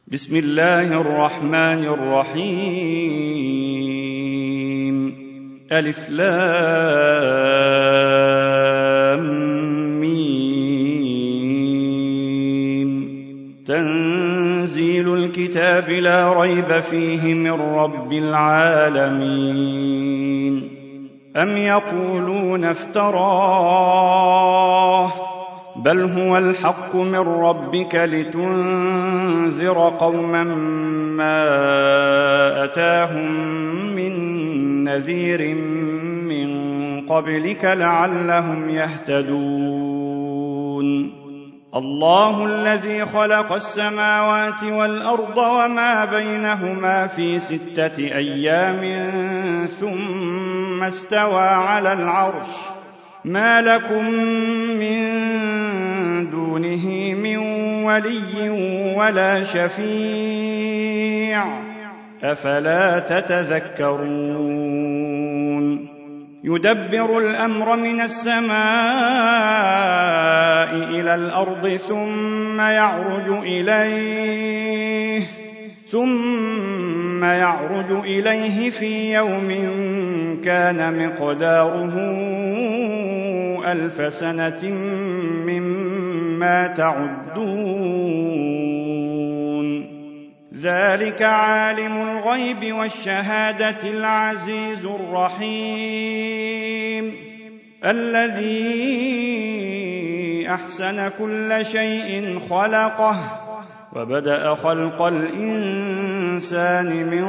بسم الله الرحمن الرحيم. ألف لام ميم. تنزيل الكتاب لا ريب فيه من رب العالمين. أم يقولون افتراه بل هو الحق من ربك لتنذر قوما ما أتاهم من نذير من قبلك لعلهم يهتدون. الله الذي خلق السماوات والأرض وما بينهما في 6 أيام ثم استوى على العرش ما لكم من دونه من ولي ولا شفيع أفلا تتذكرون. يدبر الأمر من السماء إلى الأرض ثم يعرج إليه في يوم كان مقداره 1000 سنة مما تعدون. ذلك عالم الغيب والشهادة العزيز الرحيم الذي أحسن كل شيء خلقه وبدأ خلق الإنسان من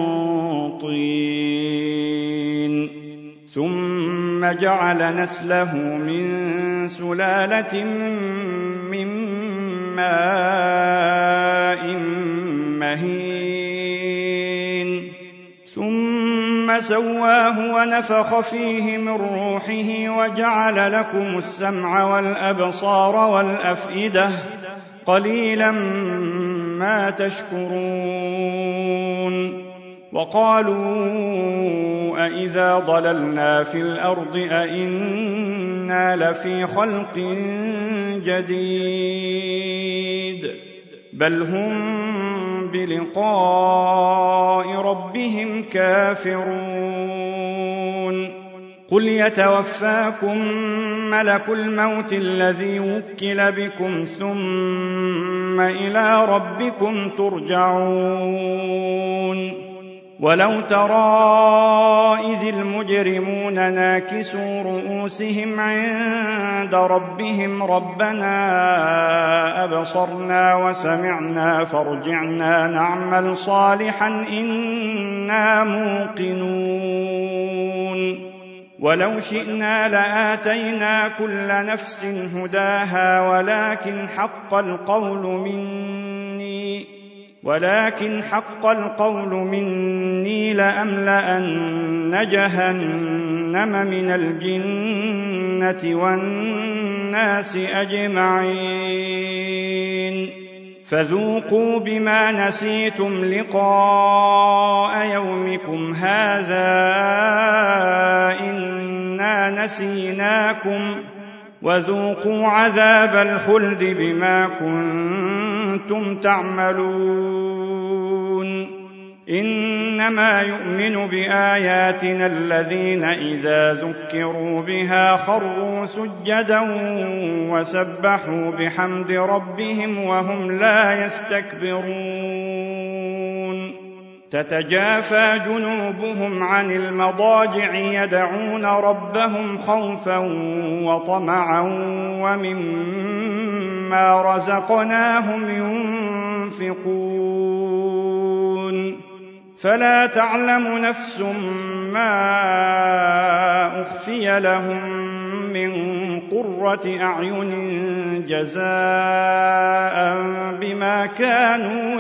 طين ثم جعل نسله من سلالة من ماء مهين ثم سواه ونفخ فيه من روحه وجعل لكم السمع والأبصار والأفئدة قليلا ما تشكرون. وقالوا أإذا ضللنا في الأرض أإنا لفي خلق جديد بل هم بلقاء ربهم كافرون. قل يتوفاكم ملك الموت الذي وكل بكم ثم إلى ربكم ترجعون. ولو ترى إذ المجرمون ناكسوا رؤوسهم عند ربهم ربنا أبصرنا وسمعنا فارجعنا نعمل صالحا إنا موقنون. ولو شئنا لآتينا كل نفس هداها ولكن حق القول مني لأملأن جهنم من الجنة والناس أجمعين. فذوقوا بما نسيتم لقاء يومكم هذا إنا نسيناكم وذوقوا عذاب الخلد بما كنتم تعملون. إنما يؤمن بآياتنا الذين إذا ذكروا بها خروا سجدا وسبحوا بحمد ربهم وهم لا يستكبرون. تتجافى جنوبهم عن المضاجع يدعون ربهم خوفا وطمعا ومما رزقناهم ينفقون. فلا تعلم نفس ما أخفي لهم من قرة أعين جزاء بما كانوا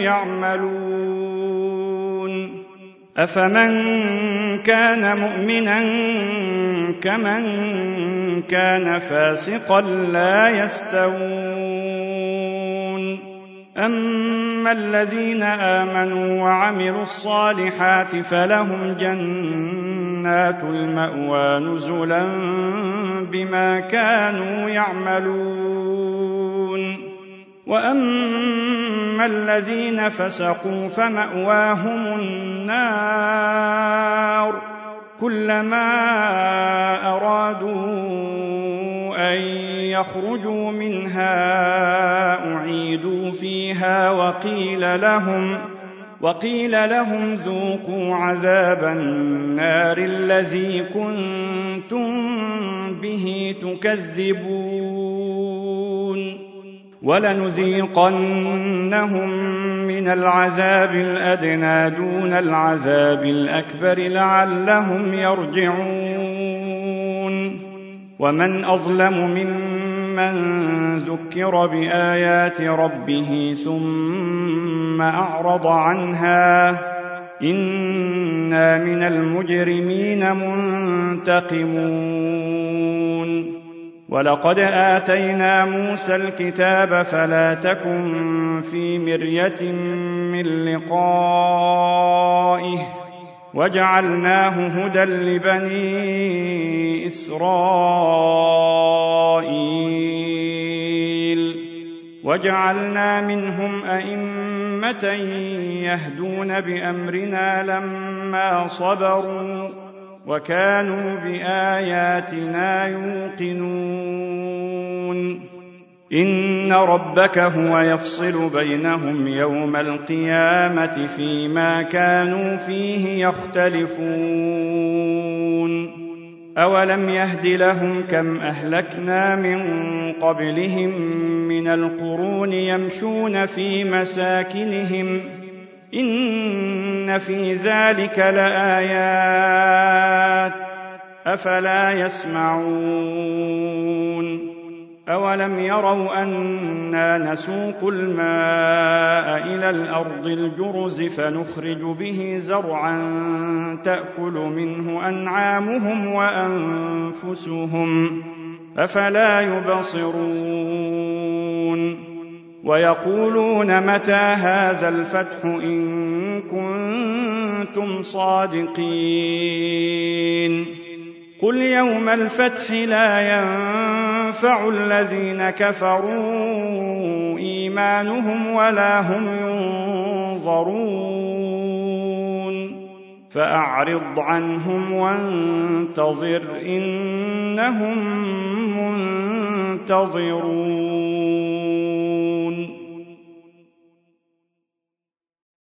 يعملون. أفمن كان مؤمنا كمن كان فاسقا لا يستوون. أما الذين آمنوا وعملوا الصالحات فلهم جنات المأوى نزلا بما كانوا يعملون. وأما أما الذين فسقوا فمأواهم النار كلما أرادوا أن يخرجوا منها أعيدوا فيها وقيل لهم ذوقوا عذاب النار الذي كنتم به تكذبون ولنذيقنهم من العذاب الأدنى دون العذاب الأكبر لعلهم يرجعون ومن أظلم ممن ذكر بآيات ربه ثم أعرض عنها إنا من المجرمين منتقمون ولقد آتينا موسى الكتاب فلا تكن في مرية من لقائه وجعلناه هدى لبني إسرائيل وجعلنا منهم أئمة يهدون بأمرنا لما صبروا وكانوا بآياتنا يوقنون إن ربك هو يفصل بينهم يوم القيامة فيما كانوا فيه يختلفون أولم يهد لهم كم أهلكنا من قبلهم من القرون يمشون في مساكنهم إن في ذلك لآيات أفلا يسمعون أولم يروا أنا نسوق الماء إلى الأرض الجرز فنخرج به زرعا تأكل منه أنعامهم وأنفسهم أفلا يبصرون ويقولون متى هذا الفتح إن كنتم صادقين قل يوم الفتح لا ينفع الذين كفروا إيمانهم ولا هم ينظرون فأعرض عنهم وانتظر إنهم منتظرون